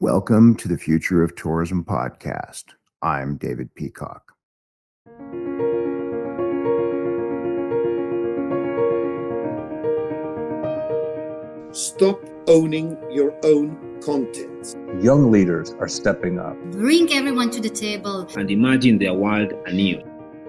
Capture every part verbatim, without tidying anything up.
Welcome to the Future of Tourism podcast. I'm David Peacock. Stop owning your own content. Young leaders are stepping up. Bring everyone to the table and imagine their world anew.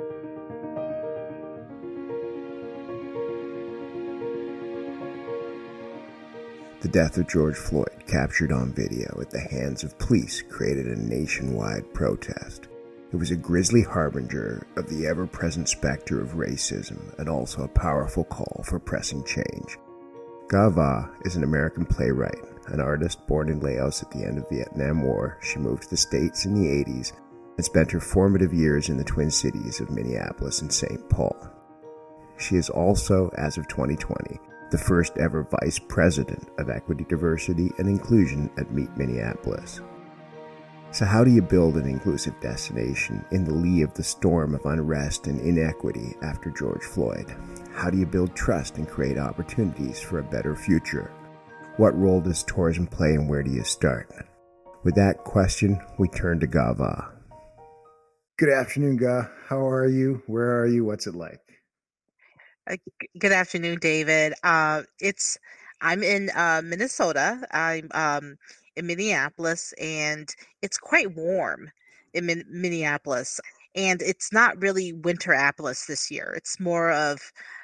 The death of George Floyd, captured on video at the hands of police, created a nationwide protest. It was a grisly harbinger of the ever-present specter of racism and also a powerful call for pressing change. Nga Va is an American playwright, an artist born in Laos at the end of the Vietnam War. She moved to the States in the eighties and spent her formative years in the Twin Cities of Minneapolis and Saint Paul. She is also, as of twenty twenty, the first ever Vice President of Equity, Diversity, and Inclusion at Meet Minneapolis. So how do you build an inclusive destination in the lee of the storm of unrest and inequity after George Floyd? How do you build trust and create opportunities for a better future? What role does tourism play and where do you start? With that question, we turn to Nga Va. Good afternoon, Nga. How are you? Where are you? What's it like? Uh, g- Good afternoon, David. Uh, it's I'm in uh, Minnesota. I'm um, in Minneapolis, and it's quite warm in Min- Minneapolis. And it's not really Winterapolis this year. It's more of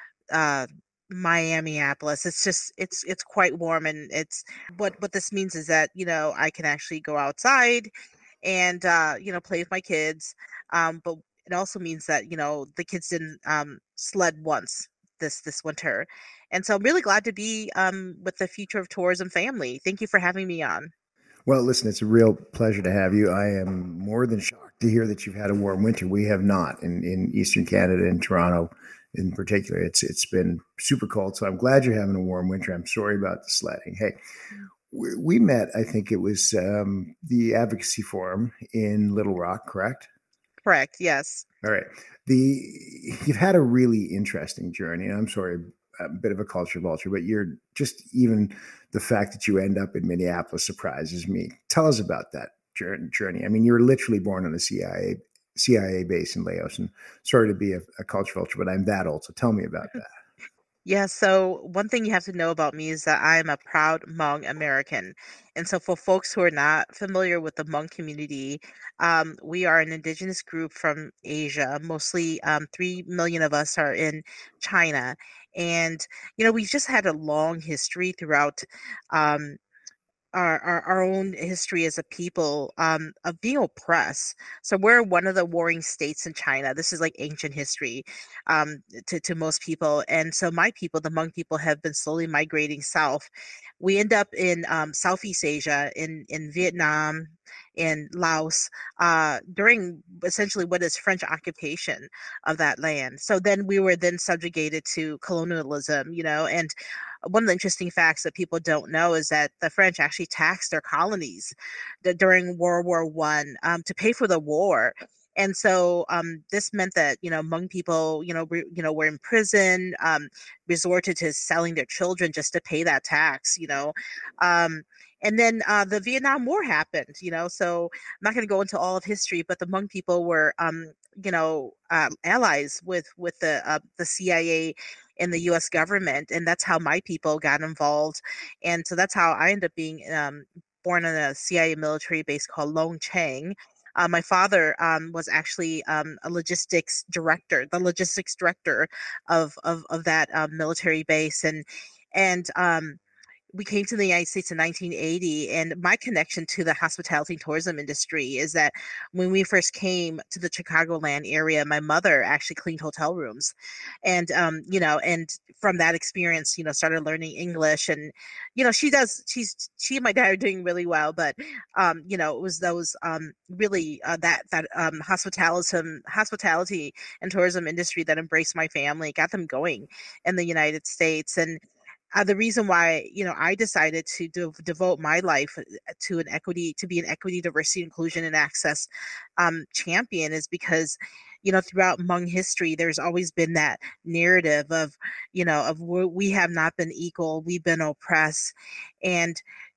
uh, Miamiapolis. It's just it's it's quite warm, and it's what what this means is that you know I can actually go outside and uh, you know play with my kids. Um, but it also means that you know the kids didn't um, sled once this this winter, and so I'm really glad to be um, with the Future of Tourism family. Thank you for having me on. Well, listen, it's a real pleasure to have you. I am more than shocked to hear that you've had a warm winter. We have not in, in Eastern Canada, in Toronto in particular. It's It's been super cold, so I'm glad you're having a warm winter. I'm sorry about the sledding. Hey, we, we met, I think it was um, the Advocacy Forum in Little Rock, correct? Correct. Yes. All right. The You've had a really interesting journey. And I'm sorry, a bit of a culture vulture, but you're just even the fact that you end up in Minneapolis surprises me. Tell us about that journey. I mean, you were literally born on a C I A C I A base in Laos, and sorry to be a, a culture vulture, but I'm that old. So tell me about that. Yeah, so one thing you have to know about me is that I'm a proud Hmong American. And so for folks who are not familiar with the Hmong community, um, we are an indigenous group from Asia. Mostly um, three million of us are in China. And, you know, we've just had a long history throughout um, our, our our own history as a people um, of being oppressed. So we're one of the warring states in China. This is like ancient history um, to to most people, and so my people, the Hmong people, have been slowly migrating south. We end up in um, Southeast Asia, in in Vietnam, in Laos, uh, during essentially what is French occupation of that land. So then we were then subjugated to colonialism, you know, and one of the interesting facts that people don't know is that the French actually taxed their colonies d- during World War One um, to pay for the war. And so um, this meant that you know Hmong people, you know, re, you know, were in prison, um, resorted to selling their children just to pay that tax. You know, um, and then uh, the Vietnam War happened. You know, so I'm not going to go into all of history, but the Hmong people were, um, you know, uh, allies with with the uh, the C I A in the U S government, and that's how my people got involved, and so that's how I ended up being um, born in a C I A military base called Long Chang. Uh, my father um, was actually um, a logistics director, the logistics director of of, of that uh, military base, and and um, we came to the United States in nineteen eighty, and my connection to the hospitality and tourism industry is that when we first came to the Chicagoland area, my mother actually cleaned hotel rooms, and um, you know, and from that experience, you know, started learning English, and you know, she does, she's she and my dad are doing really well, but um, you know, it was those um really uh, that that um hospitality hospitality and tourism industry that embraced my family, got them going in the United States, and uh, the reason why you know I decided to de- devote my life uh, to an equity to be an equity, diversity, inclusion, and access um, champion is because you know throughout Hmong history there's always been that narrative of you know of we we have not been equal, we've been oppressed, and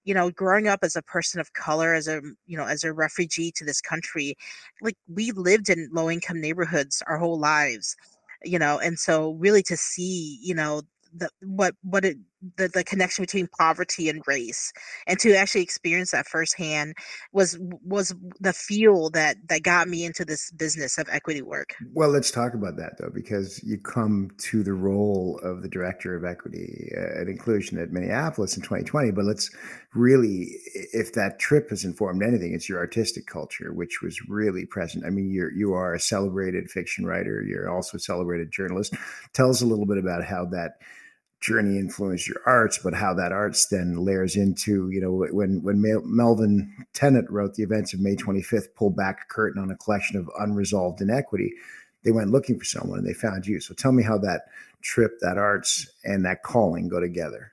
you know, growing up as a person of color, as a, you know, as a refugee to this country, like we lived in low income neighborhoods our whole lives, you know, and so really to see, you know, the what what it the, the connection between poverty and race, and to actually experience that firsthand was was the fuel that that got me into this business of equity work. Well, let's talk about that though, because you come to the role of the director of equity uh, and inclusion at Minneapolis in twenty twenty. But let's really, if that trip has informed anything, it's your artistic culture, which was really present. I mean, you're you are a celebrated fiction writer. You're also a celebrated journalist. Tell us a little bit about how that journey influenced your arts, but how that arts then layers into, you know, when when Melvin Tennant wrote The Events of May twenty-fifth, pulled back a curtain on a collection of unresolved inequity, they went looking for someone and they found you. So tell me how that trip, that arts, and that calling go together.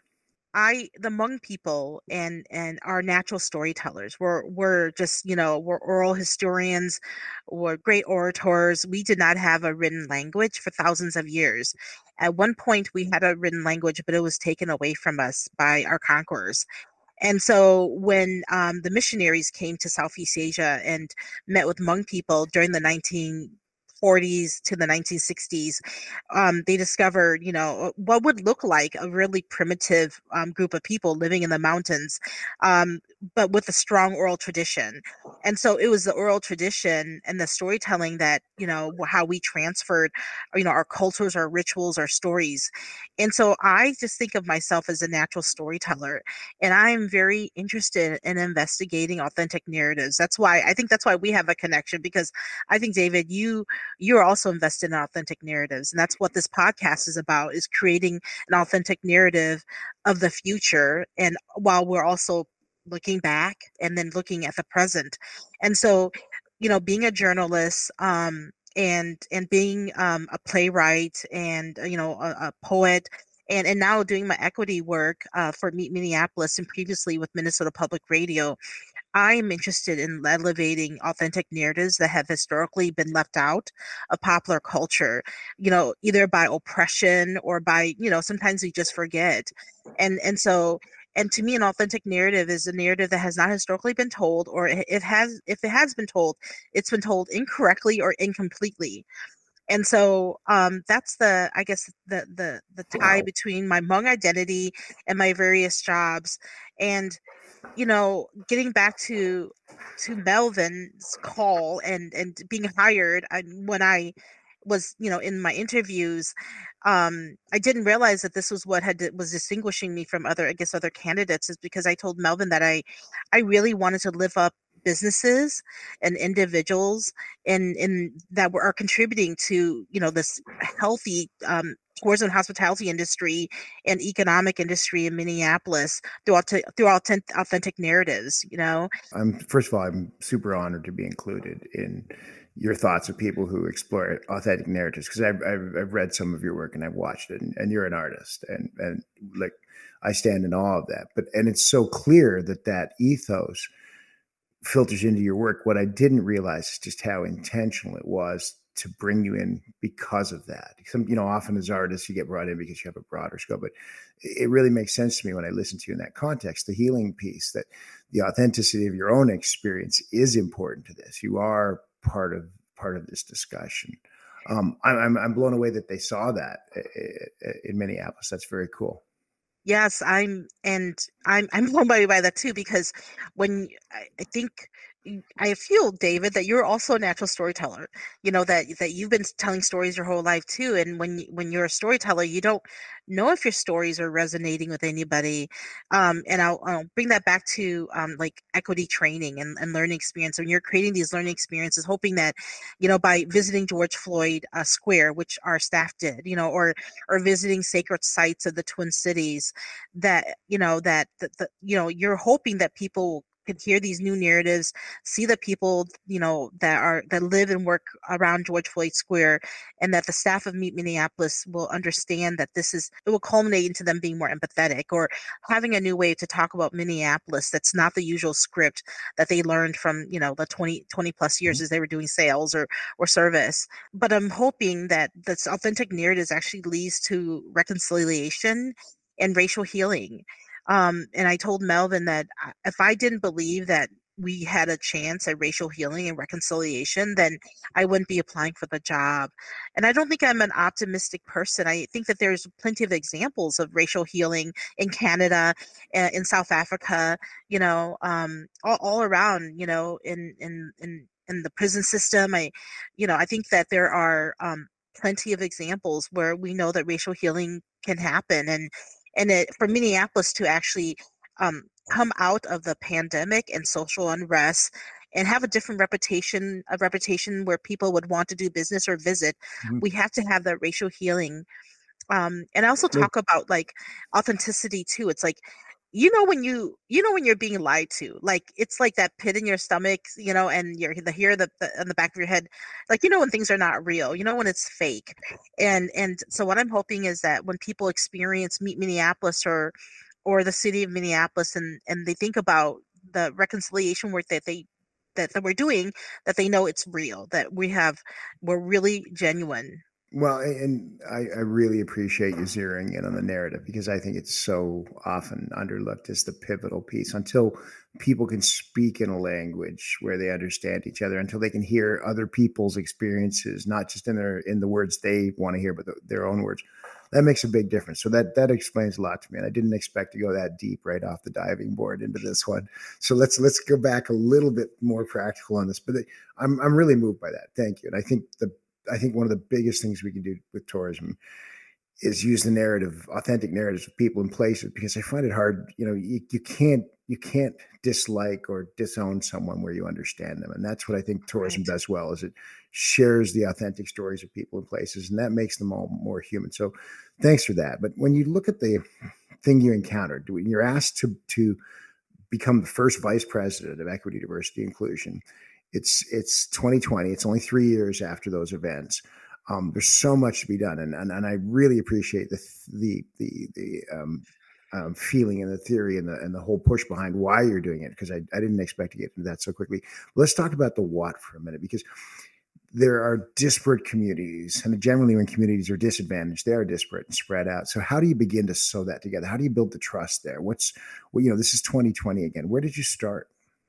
I the Hmong people and and our natural storytellers. We're we're just, you know, we're oral historians, we're great orators. We did not have a written language for thousands of years. At one point we had a written language, but it was taken away from us by our conquerors. And so when um, the missionaries came to Southeast Asia and met with Hmong people during the nineteen forties to the nineteen sixties, um, they discovered, you know, what would look like a really primitive um, group of people living in the mountains, um, but with a strong oral tradition. And so it was the oral tradition and the storytelling that, you know, how we transferred, you know, our cultures, our rituals, our stories. And so I just think of myself as a natural storyteller, and I'm very interested in investigating authentic narratives. That's why I think that's why we have a connection, because I think, David, you you're also invested in authentic narratives, and that's what this podcast is about, is creating an authentic narrative of the future, and while we're also looking back and then looking at the present. And so, you know, being a journalist, um and and being um, a playwright, and uh, you know, a, a poet, and and now doing my equity work uh, for Meet Minneapolis, and previously with Minnesota Public Radio, I am interested in elevating authentic narratives that have historically been left out of popular culture, you know, either by oppression or by, you know, sometimes we just forget. And and so and to me, an authentic narrative is a narrative that has not historically been told, or it it has, if it has been told, it's been told incorrectly or incompletely. And so um, that's the, I guess, the the the tie Wow. between my Hmong identity and my various jobs. And you know, getting back to to Melvin's call and and being hired, I, when I was, you know, in my interviews, um, I didn't realize that this was what had was distinguishing me from other, I guess, other candidates, is because I told Melvin that I I really wanted to live up businesses and individuals in in that were are contributing to, you know, this healthy um tourism and hospitality industry and economic industry in Minneapolis through authentic, through authentic, authentic narratives, you know. I'm first of all, I'm super honored to be included in your thoughts of people who explore authentic narratives, because I've, I've I've read some of your work and I've watched it, and, and you're an artist, and and like I stand in awe of that. But and it's so clear that that ethos filters into your work. What I didn't realize is just how intentional it was to bring you in because of that. Some, you know, often as artists, you get brought in because you have a broader scope, but it really makes sense to me when I listen to you in that context, the healing piece, that the authenticity of your own experience is important to this. You are part of, part of this discussion. Um, I'm, I'm blown away that they saw that in Minneapolis. That's very cool. Yes, I'm, and I'm I'm blown away by that too, because when I, I think you- I feel, David, that you're also a natural storyteller. You know, that that you've been telling stories your whole life too, and when you- when you're a storyteller, you don't know if your stories are resonating with anybody. Um, and I'll, I'll bring that back to um, like equity training and, and learning experience. When you're creating these learning experiences, hoping that, you know, by visiting George Floyd uh, Square, which our staff did, you know, or or visiting sacred sites of the Twin Cities, that you know that the, the you know, you're hoping that people could hear these new narratives, see the people, you know, that are that live and work around George Floyd Square, and that the staff of Meet Minneapolis will understand that this is, it will culminate into them being more empathetic, or having a new way to talk about Minneapolis that's not the usual script that they learned from, you know, the twenty twenty plus years as they were doing sales or or service. But I'm hoping that this authentic narratives actually leads to reconciliation and racial healing. Um, and I told Melvin that I- if I didn't believe that we had a chance at racial healing and reconciliation, then I wouldn't be applying for the job. And I don't think I'm an optimistic person. I think that there's plenty of examples of racial healing in Canada, uh, in South Africa, you know, um, all, all around, you know, in in in in the prison system. I, you know, I think that there are um, plenty of examples where we know that racial healing can happen, and and it, for Minneapolis to actually um, come out of the pandemic and social unrest and have a different reputation, a reputation where people would want to do business or visit, Mhm. we have to have that racial healing. Um, and I also Well, talk about like authenticity too. It's like, you know, when you you know when you're being lied to, like it's like that pit in your stomach, you know, and you're the here the, the on the back of your head, like you know when things are not real, you know when it's fake. And and so what I'm hoping is that when people experience Meet Minneapolis or or the city of Minneapolis, and and they think about the reconciliation work that they that, that we're doing, that they know it's real, that we have we're really genuine. Well, a- and I, I really appreciate you zeroing in on the narrative because I think it's so often underlooked as the pivotal piece. Until people can speak in a language where they understand each other, until they can hear other people's experiences, not just in their in the words they want to hear, but the, their own words, that makes a big difference. So that that explains a lot to me, and I didn't expect to go that deep right off the diving board into this one. So let's let's go back a little bit more practical on this. But I'm I'm really moved by that. Thank you, and I think the I think one of the biggest things we can do with tourism is use the narrative, authentic narratives of people and places, because I find it hard. You know, you, you can't you can't dislike or disown someone where you understand them, and that's what I think tourism Right. does well. Is it shares the authentic stories of people and places, and that makes them all more human. So, thanks for that. But when you look at the thing you encountered, when you're asked to to become the first vice president of equity, diversity, inclusion. It's it's twenty twenty. It's only three years after those events. Um, there's so much to be done, and and, and I really appreciate the the the the um, um, feeling and the theory and the and the whole push behind why you're doing it, because I, I didn't expect to get into that so quickly. Let's talk about the what for a minute, because there are disparate communities, and generally when communities are disadvantaged, they are disparate and spread out. So how do you begin to sew that together? How do you build the trust there? What's, well, you know, this is twenty twenty again. Where did you start?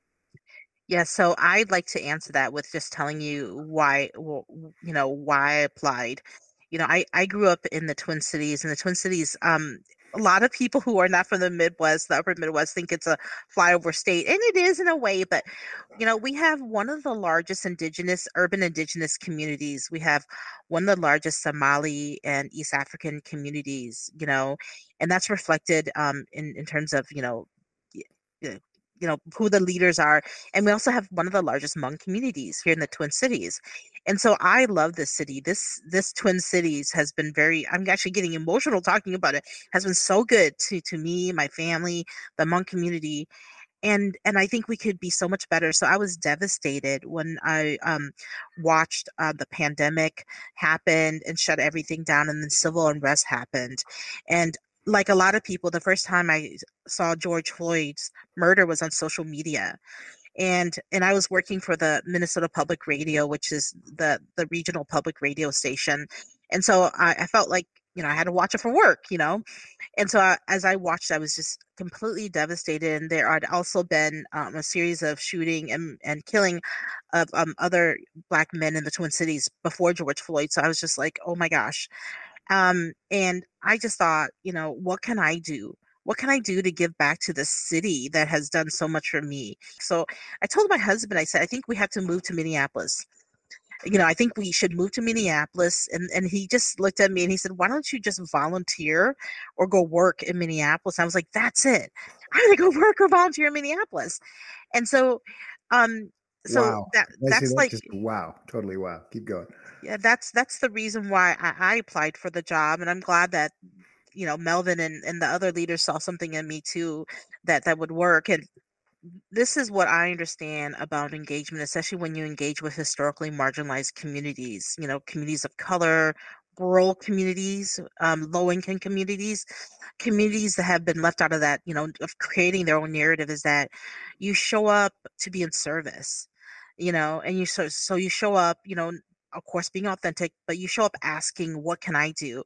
Yeah, so I'd like to answer that with just telling you why, well, you know, why I applied. You know, I I grew up in the Twin Cities, and the Twin Cities, um, a lot of people who are not from the Midwest, the upper Midwest, think it's a flyover state, and it is in a way, but you know, we have one of the largest indigenous, urban indigenous communities. We have one of the largest Somali and East African communities, you know, and that's reflected um in in terms of, you know, y- y- you know, who the leaders are. And we also have one of the largest Hmong communities here in the Twin Cities. And so I love this city. This this Twin Cities has been very, I'm actually getting emotional talking about it, has been so good to to me, my family, the Hmong community. And and I think we could be so much better. So I was devastated when I um watched uh, the pandemic happen and shut everything down, and then civil unrest happened. And like a lot of people, the first time I saw George Floyd's murder was on social media. And and I was working for the Minnesota Public Radio, which is the the regional public radio station. And so I, I felt like, you know, I had to watch it for work, you know. And so I, as I watched, I was just completely devastated. And there had also been um, a series of shooting and, and killing of um, other Black men in the Twin Cities before George Floyd. So I was just like, oh my gosh. Um, and I just thought, you know, what can I do? What can I do to give back to the city that has done so much for me? So I told my husband, I said, I think we have to move to Minneapolis. You know, I think we should move to Minneapolis. And, and he just looked at me and he said, why don't you just volunteer or go work in Minneapolis? I was like, that's it. I'm gonna go work or volunteer in Minneapolis. And so, um, so Wow. that I see that's that like, just wow, totally wow. Keep going. yeah, that's that's the reason why I, I applied for the job. And I'm glad that, you know, Melvin and, and the other leaders saw something in me too, that that would work. And this is what I understand about engagement, especially when you engage with historically marginalized communities, you know, communities of color, rural communities, um, low income communities, communities that have been left out of that, you know, of creating their own narrative, is that you show up to be in service, you know, and you so so you show up, you know, of course being authentic, but you show up asking, what can I do?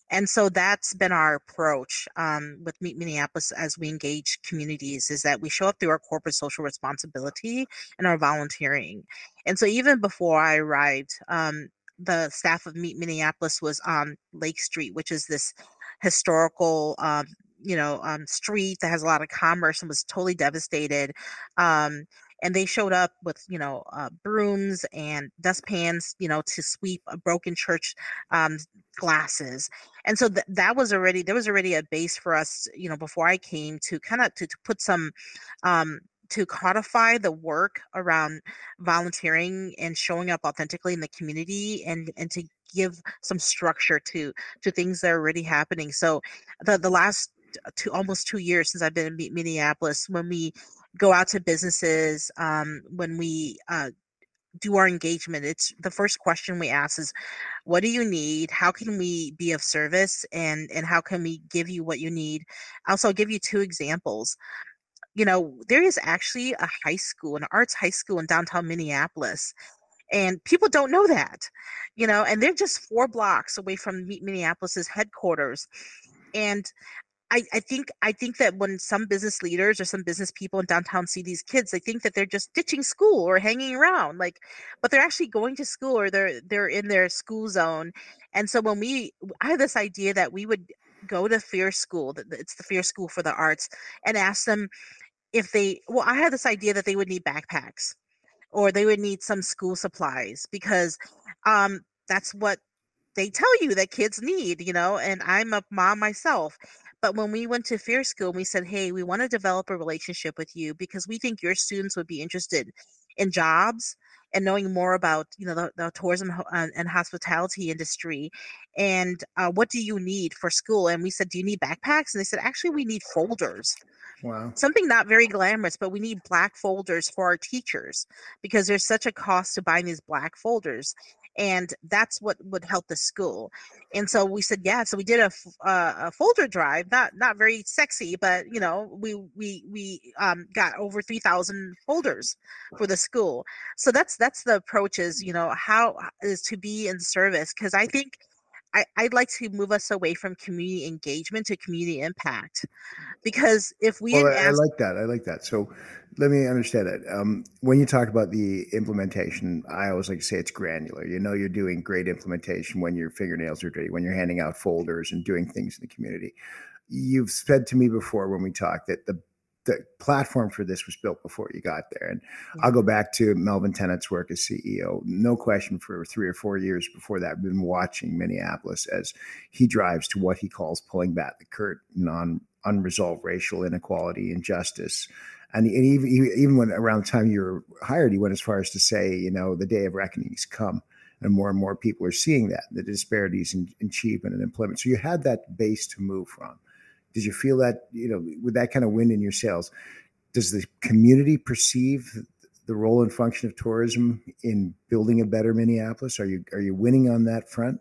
And so that's been our approach um, with Meet Minneapolis as we engage communities is that we show up through our corporate social responsibility and our volunteering. And so even before I arrived, um, the staff of Meet Minneapolis was on Lake Street, which is this historical, um, you know, um, street that has a lot of commerce and was totally devastated. Um, and they showed up with, you know, uh, brooms and dustpans, you know, to sweep a broken church um, glasses. And so th- that was already there was already a base for us, you know, before I came to kind of to, to put some um, to codify the work around volunteering and showing up authentically in the community and and to give some structure to to things that are already happening. So the the last two almost two years since I've been in Mi- Minneapolis, when we go out to businesses, um, when we uh, do our engagement, it's the first question we ask is, what do you need? How can we be of service? And and how can we give you what you need? Also, I'll give you two examples. You know, there is actually a high school, an arts high school in downtown Minneapolis, and people don't know that, you know, and they're just four blocks away from Mi- Minneapolis's headquarters. And I, I think I think that when some business leaders or some business people in downtown see these kids, they think that they're just ditching school or hanging around, like, but they're actually going to school or they're they're in their school zone. And so when we, I had this idea that we would go to Fear School, that it's the Fear School for the Arts, and ask them if they, well, I had this idea that they would need backpacks or they would need some school supplies because um, that's what they tell you that kids need, you know, and I'm a mom myself. But when we went to Fear School, we said, hey, we want to develop a relationship with you because we think your students would be interested in jobs and knowing more about, you know, the, the tourism ho- and, and hospitality industry. And uh, what do you need for school? And we said, do you need backpacks? And they said, actually, we need folders. Wow. Something not very glamorous, but we need black folders for our teachers because there's such a cost to buying these black folders. And that's what would help the school. And so we said, yeah. So we did a, f- uh, a folder drive, not not very sexy, but you know, we we we um, got over three thousand folders for the school. So that's that's the approach is, you know, how is to be in service because I think I, I'd like to move us away from community engagement to community impact because if we Well, didn't I, I ask, like that. I like that. So let me understand that. Um, when you talk about the implementation, I always like to say it's granular. You know, you're doing great implementation when your fingernails are dirty, when you're handing out folders and doing things in the community. You've said to me before when we talked that the the platform for this was built before you got there. And I'll go back to Melvin Tennant's work as C E O. No question, for three or four years before that, I've been watching Minneapolis as he drives to what he calls pulling back the curtain on unresolved racial inequality and justice. And, and even, even when around the time you were hired, he went as far as to say, you know, the day of reckoning has come. And more and more people are seeing that, the disparities in, in achievement and employment. So you had that base to move from. Did you feel that, you know, with that kind of wind in your sails, does the community perceive the role and function of tourism in building a better Minneapolis? Are you are you winning on that front?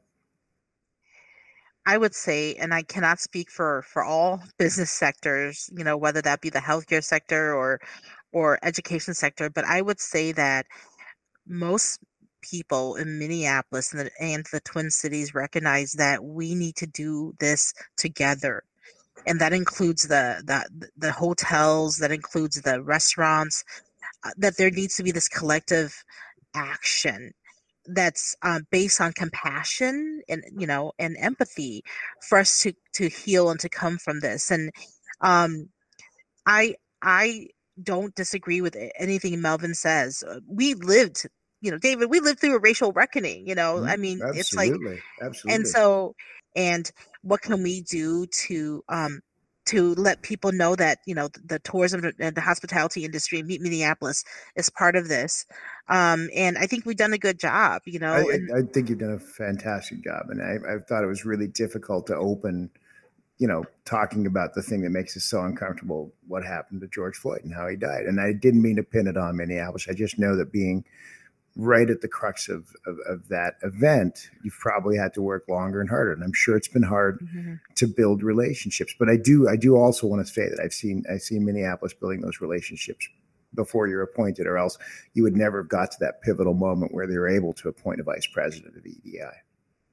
I would say, and I cannot speak for for all business sectors, you know, whether that be the healthcare sector or or education sector, but I would say that most people in Minneapolis and the, and the Twin Cities recognize that we need to do this together. And that includes the the the hotels, that includes the restaurants, uh, that there needs to be this collective action that's uh, based on compassion and you know and empathy for us to to heal and to come from this. And um, I I don't disagree with anything Melvin says. Uh, We lived, you know, David, we lived through a racial reckoning. You know, I Mhm. mean, it's like, Absolutely, and absolutely. so, and what can we do to um to let people know that, you know, the, the tourism and the hospitality industry in Minneapolis is part of this. Um, and I think we've done a good job, you I, know, and I think you've done a fantastic job, and I, I thought it was really difficult to open, you know, talking about the thing that makes us so uncomfortable, what happened to George Floyd and how he died. And I didn't mean to pin it on Minneapolis. I just know that being right at the crux of, of, of that event, you've probably had to work longer and harder. And I'm sure it's been hard Mhm. to build relationships. But I do I do also want to say that I've seen I've seen Minneapolis building those relationships before you're appointed, or else you would never have got to that pivotal moment where they were able to appoint a vice president of E D I.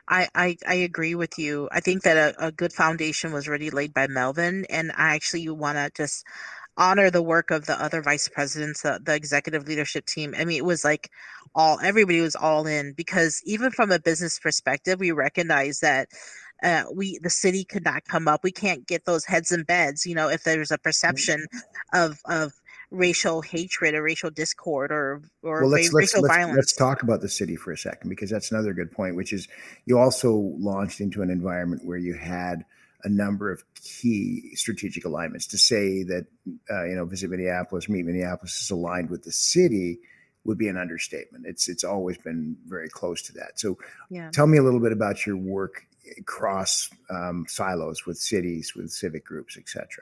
I, I, I agree with you. I think that a, a good foundation was already laid by Melvin, and I actually want to just honor the work of the other vice presidents, the, the executive leadership team. I mean, it was like all everybody was all in because even from a business perspective, we recognize that uh, we the city could not come up. We can't get those heads in beds, you know, if there's a perception of of racial hatred or racial discord or or Well, let's let's racial let's let's violence. talk about the city for a second because that's another good point, which is you also launched into an environment where you had a number of key strategic alignments. To say that uh, you know Visit Minneapolis, Meet Minneapolis is aligned with the city would be an understatement. It's it's always been very close to that. So, Yeah. tell me a little bit about your work across um, silos with cities, with civic groups, et cetera.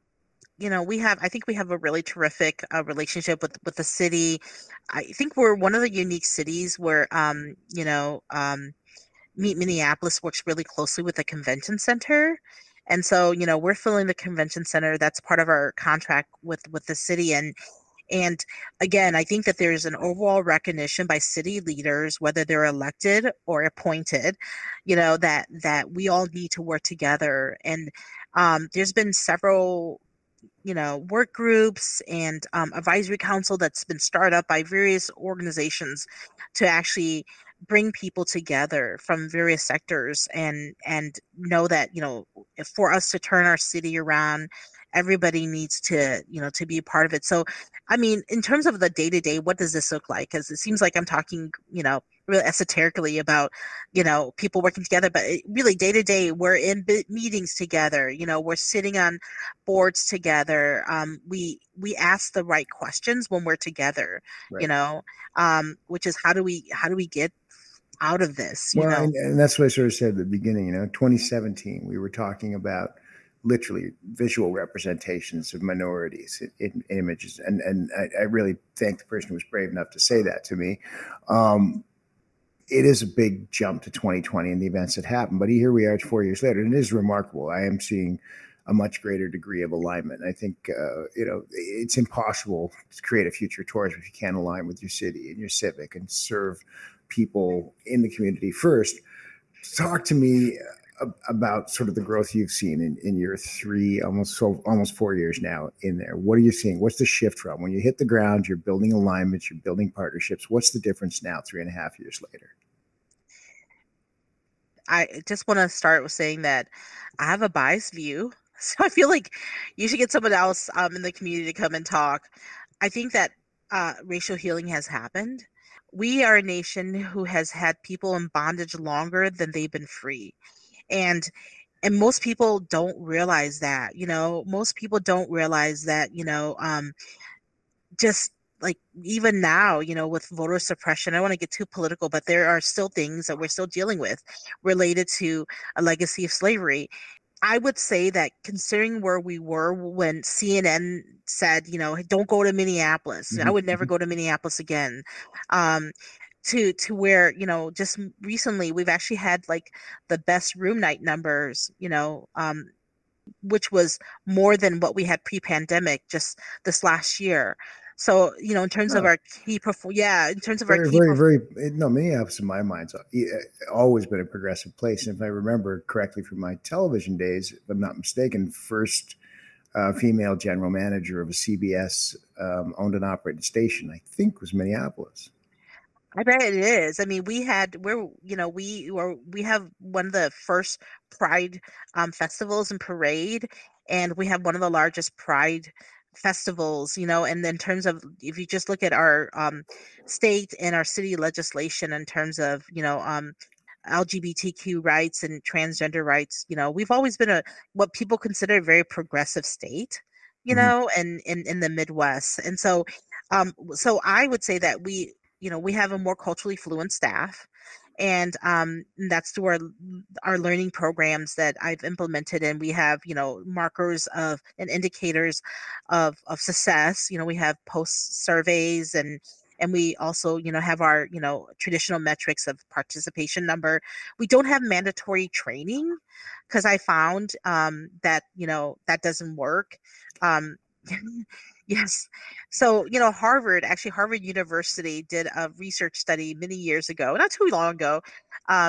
You know, we have, I think we have a really terrific uh, relationship with with the city. I think we're one of the unique cities where, um, you know, um, Meet Minneapolis works really closely with the convention center. And so, you know, we're filling the convention center. That's part of our contract with with the city. And and again, I think that there's an overall recognition by city leaders, whether they're elected or appointed, you know, that that we all need to work together. And um, there's been several you know, work groups and um, advisory council that's been started up by various organizations to actually bring people together from various sectors and and know that, you know, if for us to turn our city around, everybody needs to, you know, to be a part of it. So, I mean, in terms of the day to day, what does this look like? Because it seems like I'm talking, you know, really esoterically about, you know, people working together, but it, really day to day, we're in b- meetings together. You know, we're sitting on boards together. Um, we we ask the right questions when we're together. You Right. know, um, which is how do we how do we get out of this? You Well, know. and, and that's what I sort of said at the beginning. You know, twenty seventeen, we were talking about literally visual representations of minorities in, in images, and and I, I really thank the person who was brave enough to say that to me. Um, it is a big jump to twenty twenty and the events that happened, but here we are four years later, and it is remarkable. I am seeing a much greater degree of alignment. I think uh, you know it's impossible to create a future tourism if you can't align with your city and your civic and serve people in the community first. Talk to me about sort of the growth you've seen in, in your three, almost so almost four years now in there. What are you seeing? What's the shift from when you hit the ground? You're building alignments, you're building partnerships. What's the difference now, three and a half years later? I just want to start with saying that I have a biased view. So I feel like you should get someone else um, in the community to come and talk. I think that uh, racial healing has happened. We are a nation who has had people in bondage longer than they've been free. And and most people don't realize that, you know, most people don't realize that, you know, um, just like even now, you know, with voter suppression, I don't want to get too political, but there are still things that we're still dealing with related to a legacy of slavery. I would say that considering where we were when C N N said, you know, don't go to Minneapolis, I Mm-hmm. would never go to Minneapolis again. Um, to to where, you know, just recently we've actually had like the best room night numbers, you know, um, which was more than what we had pre-pandemic just this last year. So, you know, in terms of Oh, our key perform, yeah, in terms of our very, key very, perf- very. No, Minneapolis in my mind's always been a progressive place. And if I remember correctly from my television days, if I'm not mistaken, first uh, female general manager of a C B S um, owned and operated station, I think, was Minneapolis. I bet it is. I mean, we had we're you know we were we have one of the first Pride um, festivals and parade, and we have one of the largest Pride festivals. You know, and in terms of if you just look at our um, state and our city legislation in terms of you know um, L G B T Q rights and transgender rights, you know, we've always been a what people consider a very progressive state. You Mm-hmm. know, and in in the Midwest, and so um, so I would say that we you know, we have a more culturally fluent staff. And um, that's through our our learning programs that I've implemented, and we have you know markers of and indicators of of success. You know, we have post surveys, and and we also you know have our you know traditional metrics of participation number. We don't have mandatory training because I found um, that you know that doesn't work. Um, Yes. So, you know, Harvard, actually, Harvard University did a research study many years ago, not too long ago, um,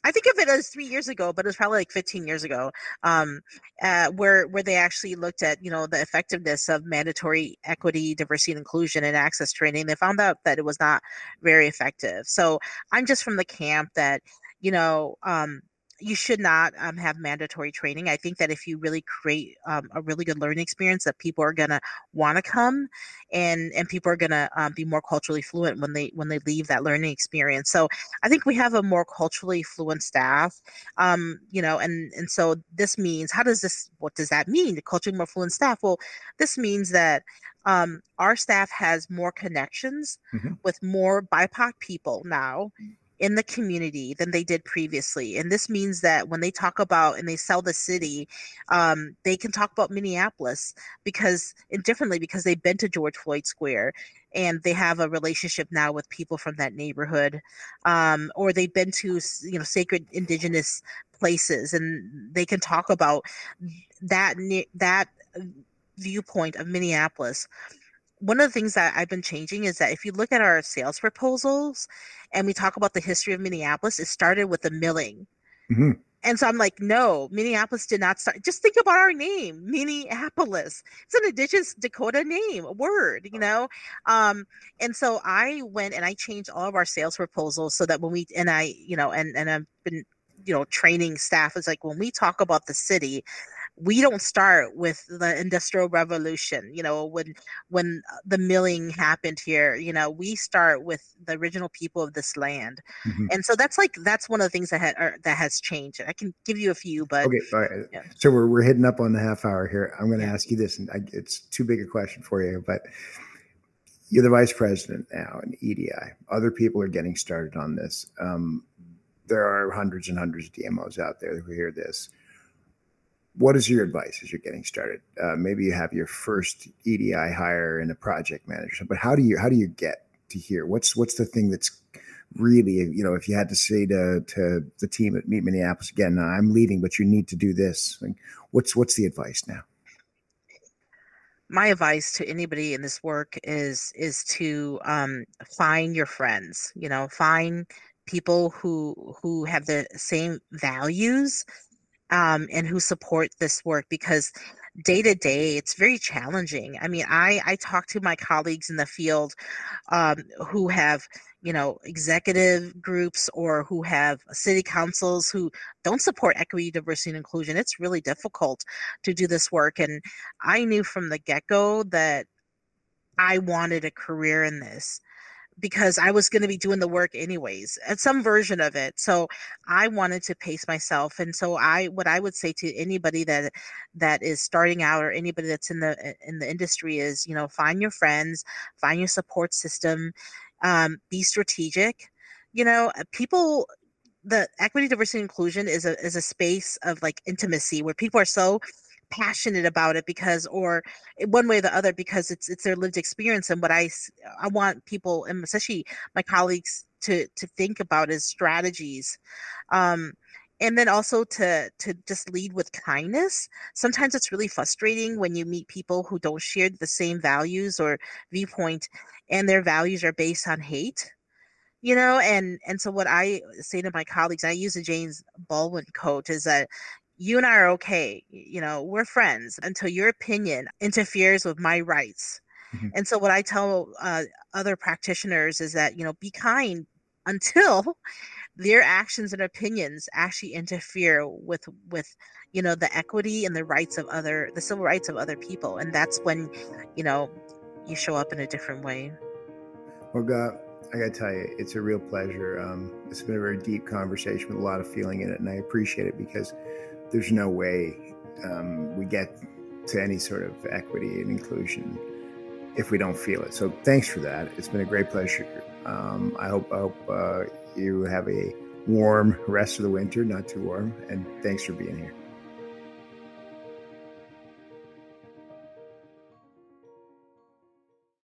I think of it as three years ago, but it was probably like fifteen years ago, um, uh, where where they actually looked at, you know, the effectiveness of mandatory equity, diversity, and inclusion and access training. They found out that it was not very effective. So I'm just from the camp that, you know, um, you should not um, have mandatory training. I think that if you really create um, a really good learning experience, that people are gonna want to come, and and people are gonna um, be more culturally fluent when they when they leave that learning experience. So I think we have a more culturally fluent staff, um, you know, and and so this means, how does this, what does that mean? The culturally more fluent staff. Well, this means that um, our staff has more connections Mm-hmm. with more B I P O C people now in the community than they did previously. And this means that when they talk about and they sell the city, um, they can talk about Minneapolis because indifferently because they've been to George Floyd Square and they have a relationship now with people from that neighborhood, um, or they've been to, you know, sacred indigenous places, and they can talk about that that viewpoint of Minneapolis. One of the things that I've been changing is that if you look at our sales proposals and we talk about the history of Minneapolis, it started with the milling. Mm-hmm. And so I'm like, no, Minneapolis did not start. Just think about our name, Minneapolis. It's an indigenous Dakota name, a word, you know? Um, and so I went and I changed all of our sales proposals so that when we, and I, you know, and, and I've been, you know, training staff, is like when we talk about the city, we don't start with the Industrial Revolution, you know, when when the milling happened here, you know, we start with the original people of this land. Mm-hmm. And so that's like that's one of the things that had or, that has changed. I can give you a few, but Okay, all right. yeah. So we're we're hitting up on the half hour here. I'm going to Yeah. ask you this, and I, it's too big a question for you, but you're the vice president now in E D I. Other people are getting started on this. Um, there are hundreds and hundreds of D M Os out there who hear this. What is your advice as you're getting started? Uh, maybe you have your first E D I hire in a project manager, but how do you how do you get to here? What's what's the thing that's really, you know, if you had to say to to the team at Meet Minneapolis again, I'm leaving, but you need to do this. Like, what's what's the advice now? My advice to anybody in this work is is to um, find your friends. You know, find people who who have the same values, um, and who support this work, because day to day it's very challenging. I mean, I I talk to my colleagues in the field, um, who have, you know, executive groups or who have city councils who don't support equity, diversity, and inclusion. It's really difficult to do this work, and I knew from the get-go that I wanted a career in this because I was going to be doing the work anyways, at some version of it. So I wanted to pace myself. And so I, what I would say to anybody that that is starting out or anybody that's in the in the industry is, you know, find your friends, find your support system, um, be strategic. You know, people. The equity, diversity, and inclusion is a is a space of like intimacy where people are so passionate about it because, or one way or the other, because it's it's their lived experience. And what I I want people, and especially my colleagues, to to think about is strategies, um, and then also to to just lead with kindness. Sometimes it's really frustrating when you meet people who don't share the same values or viewpoint, and their values are based on hate. You know, and and so what I say to my colleagues, I use a James Baldwin quote, is that you and I are okay. You know, we're friends until your opinion interferes with my rights. Mm-hmm. And so what I tell uh, other practitioners is that, you know, be kind until their actions and opinions actually interfere with with you know, the equity and the rights of other the civil rights of other people. And that's when, you know, you show up in a different way. Well, God, I got to tell you, it's a real pleasure. Um, it's been a very deep conversation with a lot of feeling in it, and I appreciate it because there's no way um, we get to any sort of equity and inclusion if we don't feel it. So thanks for that. It's been a great pleasure. Um, I hope, I hope uh, you have a warm rest of the winter, not too warm, and thanks for being here.